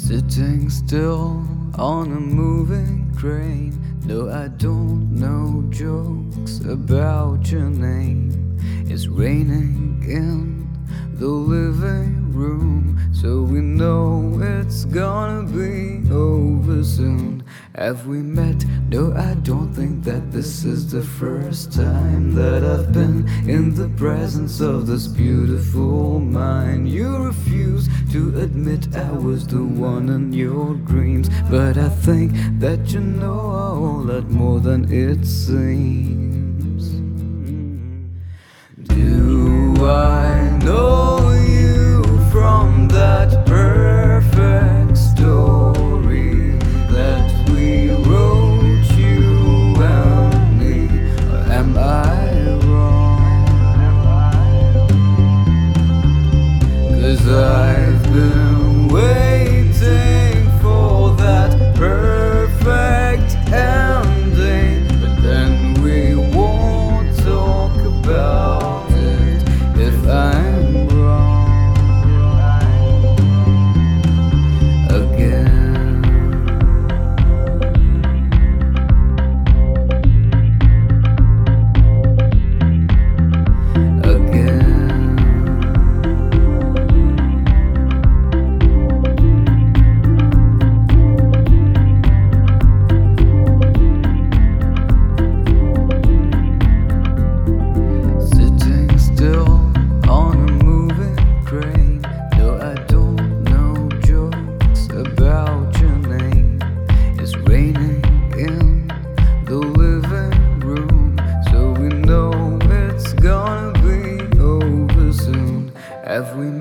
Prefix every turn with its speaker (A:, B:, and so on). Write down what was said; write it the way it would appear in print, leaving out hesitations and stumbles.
A: Sitting still on a moving train. No, I don't know jokes about your name. It's raining in the living room, so we know it's gonna be over soon. Have we met? No, I don't think that this is the first time that I've been in the presence of this beautiful mind. You refuse to admit I was the one in your dreams, but I think that you know a whole lot more than it seems. Do I know you from that perfect story that we wrote, you and me? Or am I wrong? 'Cause I've been waiting for that perfect ending, but then we won't talk about it if I'm wrong again. Have we